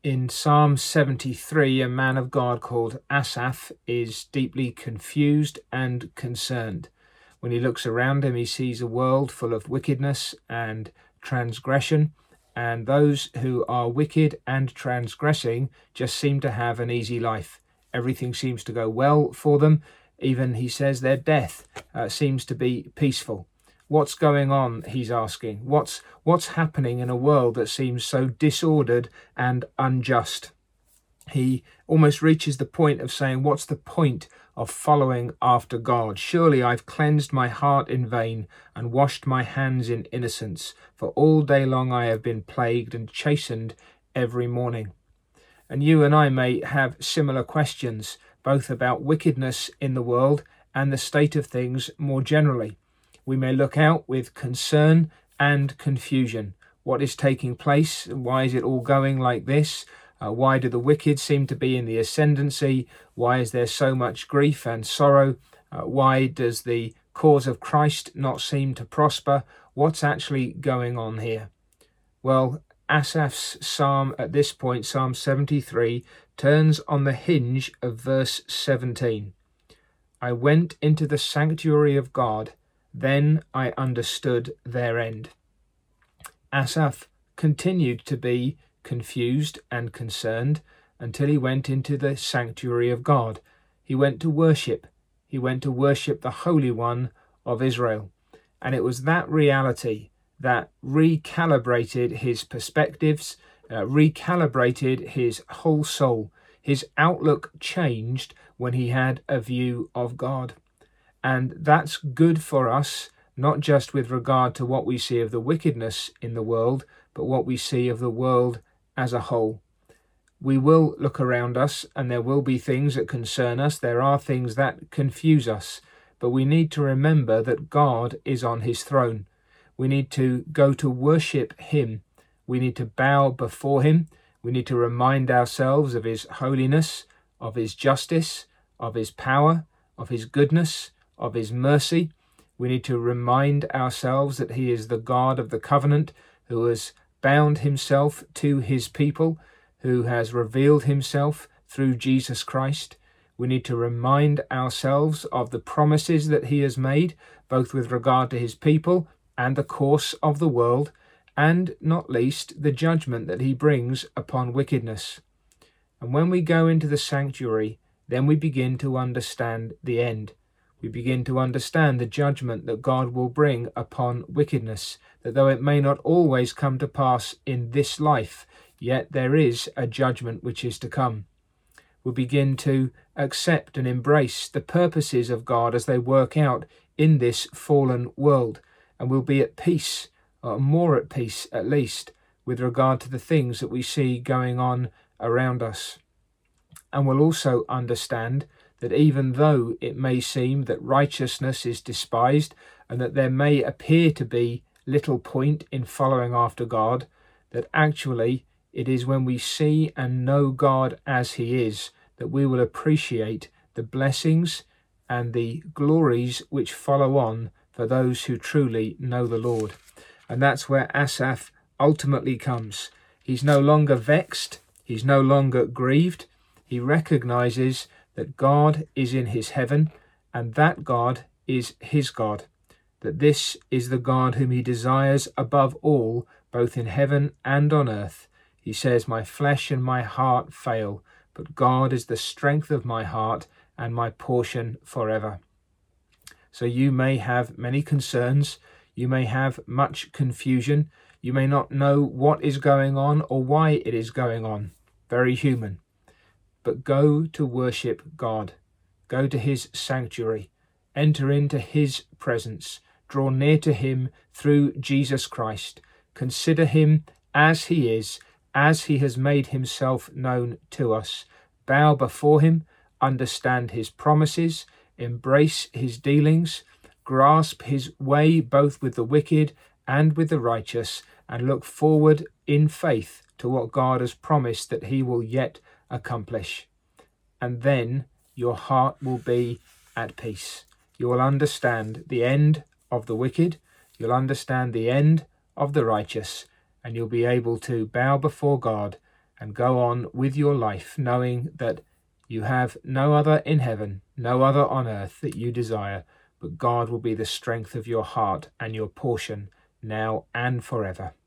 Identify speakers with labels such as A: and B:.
A: In Psalm 73, a man of God called Asaph is deeply confused and concerned. When he looks around him, he sees a world full of wickedness and transgression, and those who are wicked and transgressing just seem to have an easy life. Everything seems to go well for them. Even, he says, their death seems to be peaceful. What's going on, he's asking. What's happening in a world that seems so disordered and unjust? He almost reaches the point of saying, what's the point of following after God? Surely I've cleansed my heart in vain and washed my hands in innocence, for all day long I have been plagued and chastened every morning. And you and I may have similar questions, both about wickedness in the world and the state of things more generally. We may look out with concern and confusion. What is taking place? Why is it all going like this? Why do the wicked seem to be in the ascendancy? Why is there so much grief and sorrow? Why does the cause of Christ not seem to prosper? What's actually going on here? Well, Asaph's psalm at this point, Psalm 73, turns on the hinge of verse 17. I went into the sanctuary of God, then I understood their end. Asaph continued to be confused and concerned until he went into the sanctuary of God. He went to worship. He went to worship the Holy One of Israel. And it was that reality that recalibrated his perspectives, recalibrated his whole soul. His outlook changed when he had a view of God. And that's good for us, not just with regard to what we see of the wickedness in the world, but what we see of the world as a whole. We will look around us and there will be things that concern us. There are things that confuse us, but we need to remember that God is on his throne. We need to go to worship him. We need to bow before him. We need to remind ourselves of his holiness, of his justice, of his power, of his goodness, of his mercy. We need to remind ourselves that he is the God of the covenant, who has bound himself to his people, who has revealed himself through Jesus Christ. We need to remind ourselves of the promises that he has made, both with regard to his people and the course of the world, and not least the judgment that he brings upon wickedness. And when we go into the sanctuary, then we begin to understand the end. We begin to understand the judgment that God will bring upon wickedness, that though it may not always come to pass in this life, yet there is a judgment which is to come. We begin to accept and embrace the purposes of God as they work out in this fallen world, and we'll be at peace, or more at peace at least, with regard to the things that we see going on around us. And we'll also understand that even though it may seem that righteousness is despised and that there may appear to be little point in following after God, that actually it is when we see and know God as he is that we will appreciate the blessings and the glories which follow on for those who truly know the Lord. And that's where Asaph ultimately comes. He's no longer vexed. He's no longer grieved. He recognizes that God is in his heaven and that God is his God, that this is the God whom he desires above all, both in heaven and on earth. He says, my flesh and my heart fail, but God is the strength of my heart and my portion forever. So you may have many concerns, you may have much confusion, you may not know what is going on or why it is going on. Very human. But go to worship God. Go to his sanctuary. Enter into his presence. Draw near to him through Jesus Christ. Consider him as he is, as he has made himself known to us. Bow before him, understand his promises, embrace his dealings, grasp his way both with the wicked and with the righteous, and look forward in faith to what God has promised that he will yet accomplish. And then your heart will be at peace. You will understand the end of the wicked, you'll understand the end of the righteous, and you'll be able to bow before God and go on with your life, knowing that you have no other in heaven, no other on earth that you desire, but God will be the strength of your heart and your portion now and forever.